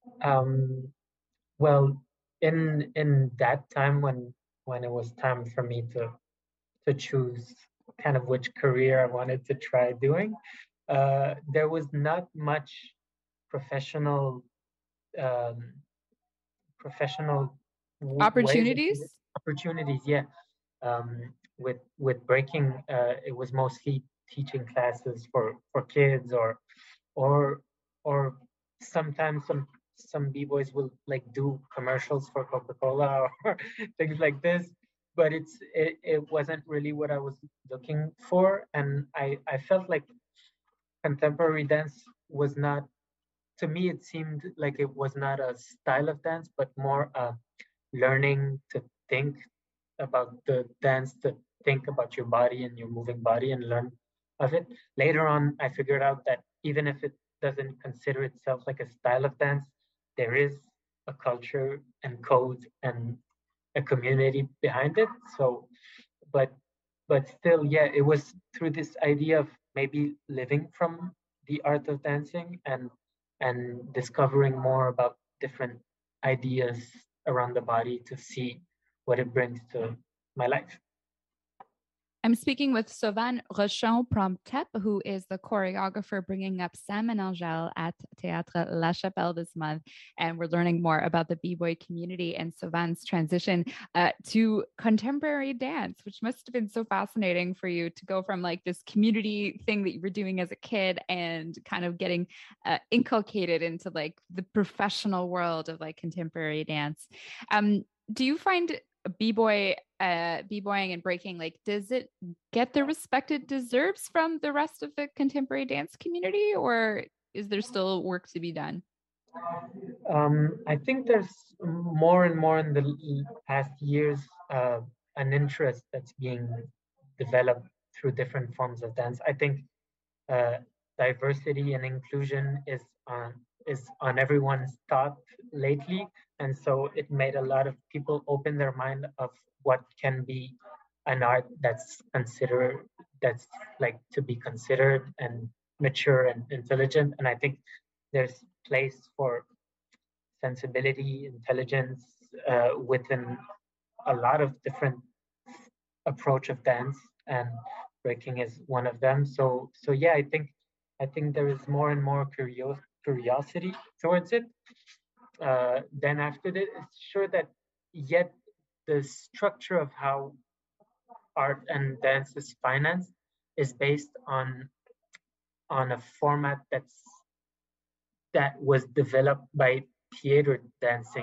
Well, in that time when it was time for me to choose kind of which career I wanted to try doing, there was not much professional um, professional opportunities. Opportunities, yeah. With breaking, it was mostly teaching classes for kids, or sometimes some b-boys will like do commercials for Coca-Cola or things like this, but it wasn't really what I was looking for. And I felt like contemporary dance was not, to me it seemed like it was not a style of dance, but more learning to think about the dance, to think about your body and your moving body and learn of it. Later on, I figured out that even if it doesn't consider itself like a style of dance, there is a culture and code and a community behind it. So, but still, yeah, it was through this idea of maybe living from the art of dancing and discovering more about different ideas around the body to see what it brings to my life. I'm speaking with Sovan Rochon from TEP, who is the choreographer bringing up Sam and Angèle at Théâtre La Chapelle this month. And we're learning more about the b-boy community and Sovan's transition to contemporary dance, which must have been so fascinating for you to go from like this community thing that you were doing as a kid and kind of getting inculcated into like the professional world of like contemporary dance. Do you find b-boy b-boying and breaking, like, does it get the respect it deserves from the rest of the contemporary dance community, or is there still work to be done? I think there's more and more in the past years an interest that's being developed through different forms of dance. I think diversity and inclusion is on everyone's thought lately, and so it made a lot of people open their mind of what can be an art that's like to be considered and mature and intelligent. And I think there's place for sensibility, intelligence within a lot of different approach of dance, and breaking is one of them. So yeah, I think there is more and more curiosity towards it. Then after that, it's sure that yet the structure of how art and dance is financed is based on a format that was developed by theater dancing.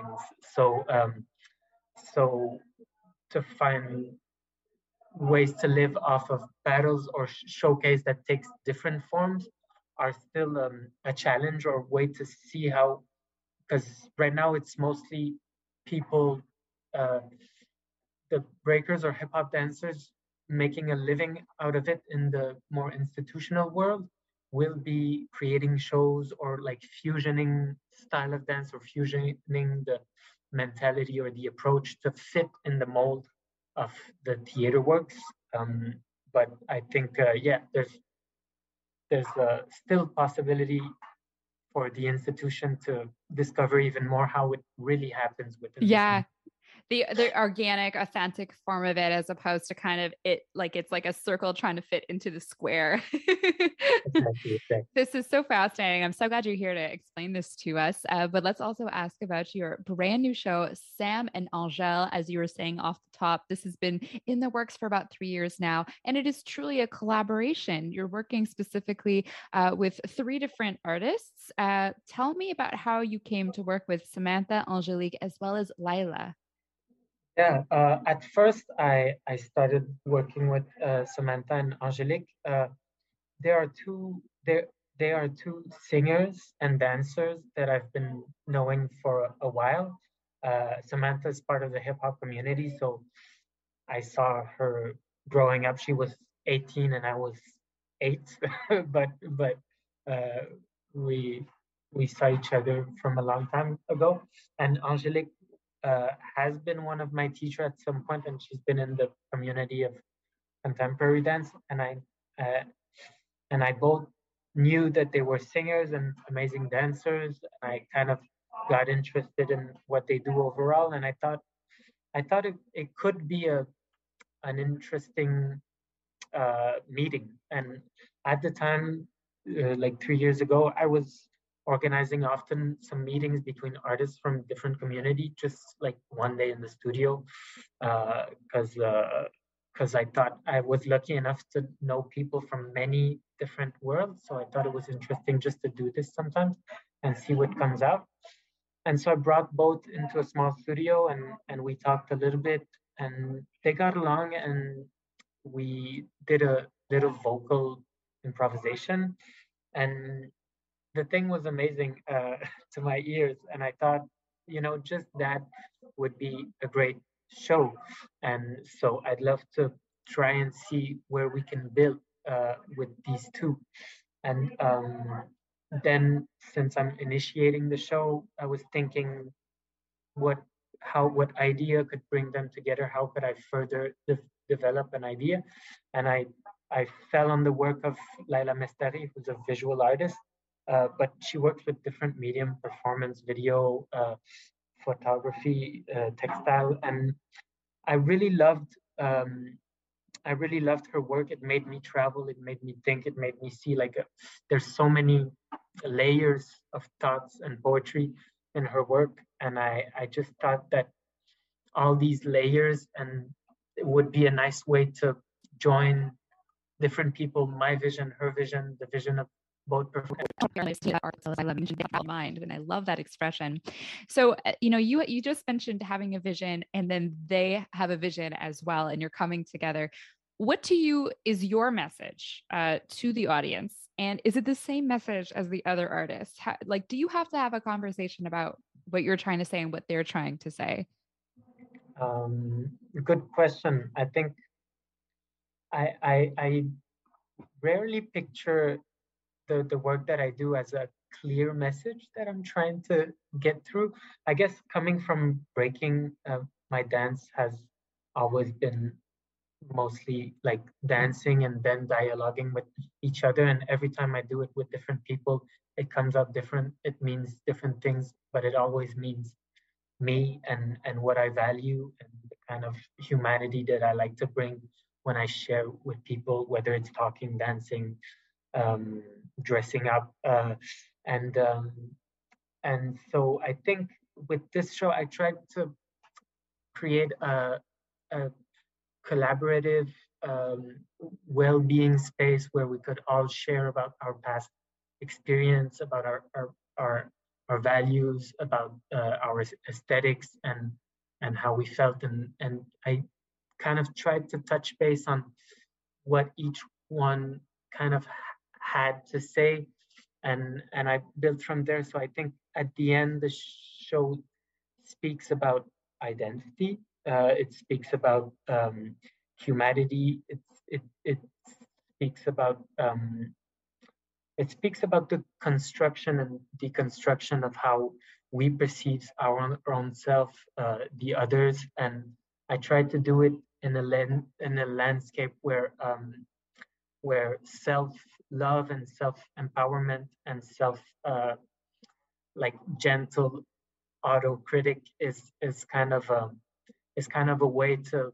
So to find ways to live off of battles or showcase that takes different forms are still a challenge or way to see how, because right now it's mostly people, the breakers or hip hop dancers making a living out of it in the more institutional world will be creating shows or like fusioning style of dance or fusioning the mentality or the approach to fit in the mold of the theater works. But I think, yeah, there's still possibility for the institution to discover even more how it really happens within the organic, authentic form of it, as opposed to kind of it like it's like a circle trying to fit into the square. Exactly. This is so fascinating. I'm so glad you're here to explain this to us. But let's also ask about your brand new show, Sam and Angèle. As you were saying off the top, this has been in the works for about 3 years now, and it is truly a collaboration. You're working specifically with 3 different artists. Tell me about how you came to work with Samantha, Angélique, as well as Laila. Yeah, at first I started working with Samantha and Angélique. They are two singers and dancers that I've been knowing for a while. Samantha is part of the hip hop community, so I saw her growing up. She was 18 and I was 8, but uh, we saw each other from a long time ago. And Angélique has been one of my teachers at some point, and she's been in the community of contemporary dance. And I both knew that they were singers and amazing dancers. And I kind of got interested in what they do overall, and I thought it could be an interesting meeting. And at the time, like 3 years ago, I was organizing often some meetings between artists from different community, just like one day in the studio, because I thought I was lucky enough to know people from many different worlds. So I thought it was interesting just to do this sometimes and see what comes out. And so I brought both into a small studio, and we talked a little bit, and they got along, and we did a little vocal improvisation. And the thing was amazing to my ears, and I thought, just that would be a great show. And so I'd love to try and see where we can build with these two. And then, since I'm initiating the show, I was thinking what idea could bring them together, how could I further develop an idea. And I fell on the work of Laila Mestari, who's a visual artist, but she works with different medium, performance, video, photography, textile, and I really loved her work. It made me travel. It made me think. It made me see there's so many layers of thoughts and poetry in her work, and I just thought that all these layers, and it would be a nice way to join different people, my vision, her vision, the vision of both perform. I love mind, and I love that expression. So, you just mentioned having a vision, and then they have a vision as well, and you're coming together. What to you is your message to the audience, and is it the same message as the other artists? Do you have to have a conversation about what you're trying to say and what they're trying to say? Good question. I think I rarely picture the work that I do as a clear message that I'm trying to get through. I guess coming from breaking, my dance has always been mostly like dancing and then dialoguing with each other. And every time I do it with different people, it comes out different. It means different things, but it always means me and what I value and the kind of humanity that I like to bring when I share with people, whether it's talking, dancing, dressing up, and so I think with this show I tried to create a collaborative, well-being space where we could all share about our past experience, about our values, about our aesthetics, and how we felt, and I kind of tried to touch base on what each one kind of had to say, and I built from there. So I think at the end the show speaks about identity. It speaks about humanity. It speaks about the construction and deconstruction of how we perceive our own self, the others, and I tried to do it in a landscape where self-love and self-empowerment and like gentle auto-critic is kind of a way to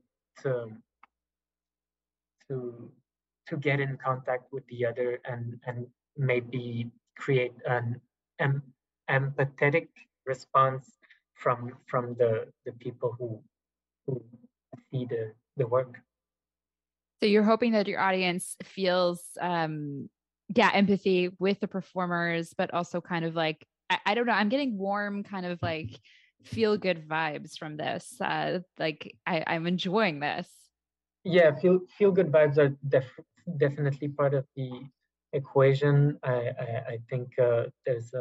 get in contact with the other and maybe create an empathetic response from the people who see the work. So you're hoping that your audience feels empathy with the performers, but also kind of like, I don't know, I'm getting warm kind of like feel good vibes from this. I'm enjoying this. Yeah, feel good vibes are definitely part of the equation. I think there's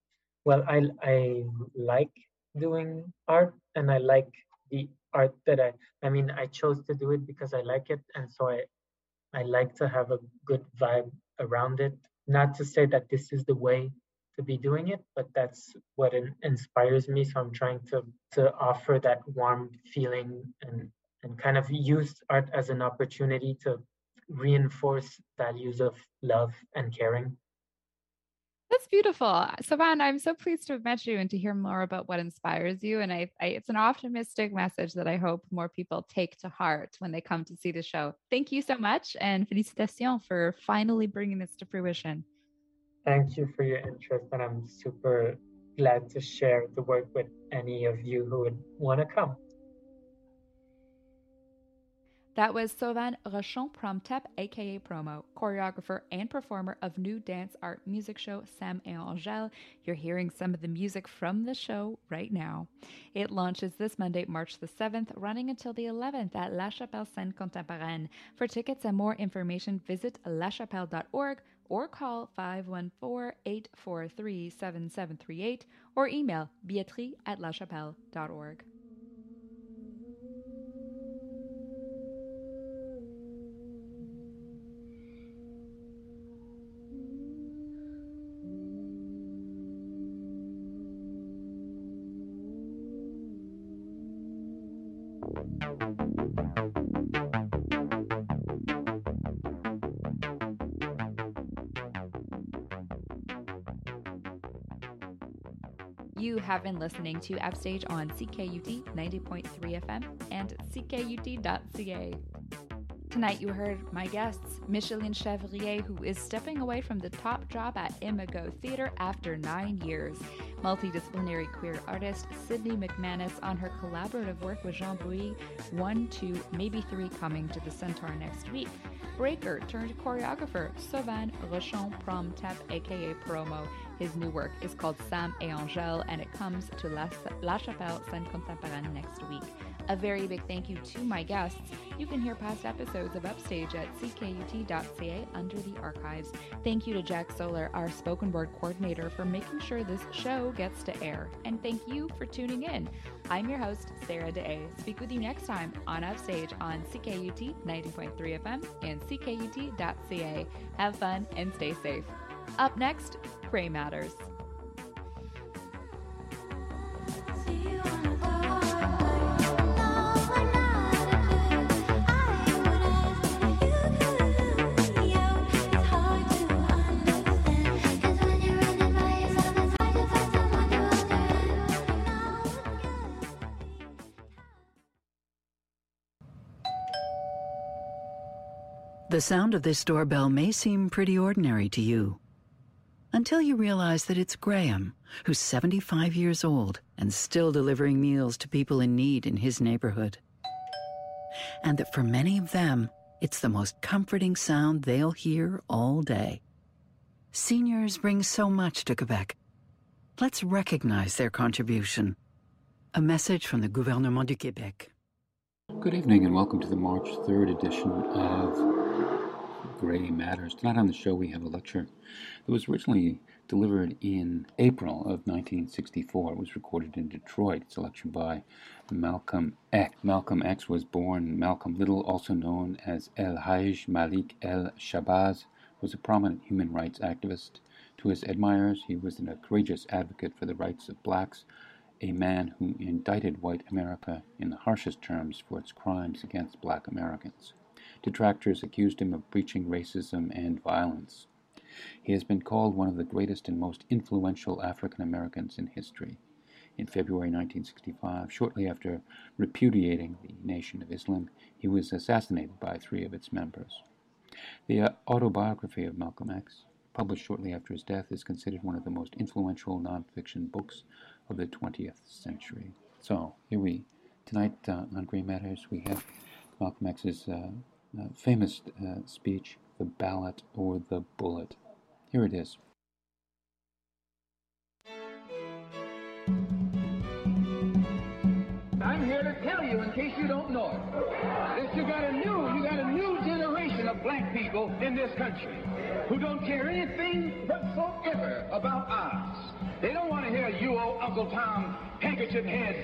I like doing art, and I like the art that I chose to do it because I like it, and so I like to have a good vibe around it. Not to say that this is the way to be doing it, but that's what inspires me. So I'm trying to offer that warm feeling and kind of use art as an opportunity to reinforce values of love and caring. That's beautiful. Savan, I'm so pleased to have met you and to hear more about what inspires you. And it's an optimistic message that I hope more people take to heart when they come to see the show. Thank you so much, and félicitations for finally bringing this to fruition. Thank you for your interest, and I'm super glad to share the work with any of you who would want to come. That was Savan Rochon Promtep, aka Promo, choreographer and performer of new dance art music show Sam et Angèle. You're hearing some of the music from the show right now. It launches this Monday, March the 7th, running until the 11th at La Chapelle Scène Contemporaine. For tickets and more information, visit lachapelle.org or call 514-843-7738 or email billetterie@lachapelle.org. You have been listening to Upstage on CKUT 90.3 FM and CKUT.ca. Tonight you heard my guests, Micheline Chevrier, who is stepping away from the top job at Imago Theatre after 9 years, multidisciplinary queer artist Sydney McManus on her collaborative work with Jean Bouilly, 1, 2, maybe 3 coming to the Centaur next week, breaker turned choreographer Sauvin Rochon Prom Tep, aka Promo. His new work is called Sam et Angèle, and it comes to La Chapelle Scène Contemporaine next week. A very big thank you to my guests. You can hear past episodes of Upstage at ckut.ca under the archives. Thank you to Jack Solar, our spoken word coordinator, for making sure this show gets to air. And thank you for tuning in. I'm your host, Sarah Day. Speak with you next time on Upstage on CKUT 90.3 FM and ckut.ca. Have fun and stay safe. Up next, Grey Matters. The sound of this doorbell may seem pretty ordinary to you, until you realize that it's Graham, who's 75 years old and still delivering meals to people in need in his neighborhood. And that for many of them, it's the most comforting sound they'll hear all day. Seniors bring so much to Quebec. Let's recognize their contribution. A message from the Gouvernement du Québec. Good evening and welcome to the March 3rd edition of Grey Matters. Tonight on the show we have a lecture that was originally delivered in April of 1964. It was recorded in Detroit. It's a lecture by Malcolm X. Malcolm X was born Malcolm Little, also known as El Haj Malik El Shabazz, was a prominent human rights activist. To his admirers, he was a courageous advocate for the rights of blacks, a man who indicted white America in the harshest terms for its crimes against black Americans. Detractors accused him of preaching racism and violence. He has been called one of the greatest and most influential African Americans in history. In February 1965, shortly after repudiating the Nation of Islam, he was assassinated by 3 of its members. The autobiography of Malcolm X, published shortly after his death, is considered one of the most influential nonfiction books of the 20th century. So, tonight on Grey Matters, we have Malcolm X's famous speech, The Ballot or the Bullet. Here it is. I'm here to tell you, in case you don't know it, that you got a new generation of black people in this country who don't care anything whatsoever about ours. They don't want to hear you old Uncle Tom handkerchief head